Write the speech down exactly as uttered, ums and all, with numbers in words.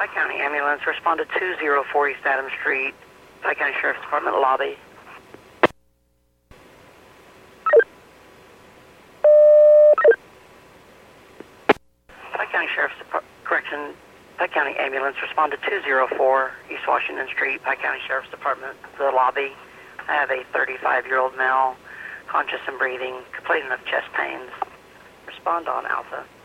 Pike County Ambulance, respond to two zero four East Adams Street, Pike County Sheriff's Department lobby. Pike County Sheriff's Department, correction, Pike County Ambulance, respond to two zero four East Washington Street, Pike County Sheriff's Department, the lobby. I have a thirty-five-year-old male, conscious and breathing, complaining of chest pains. Respond on Alpha.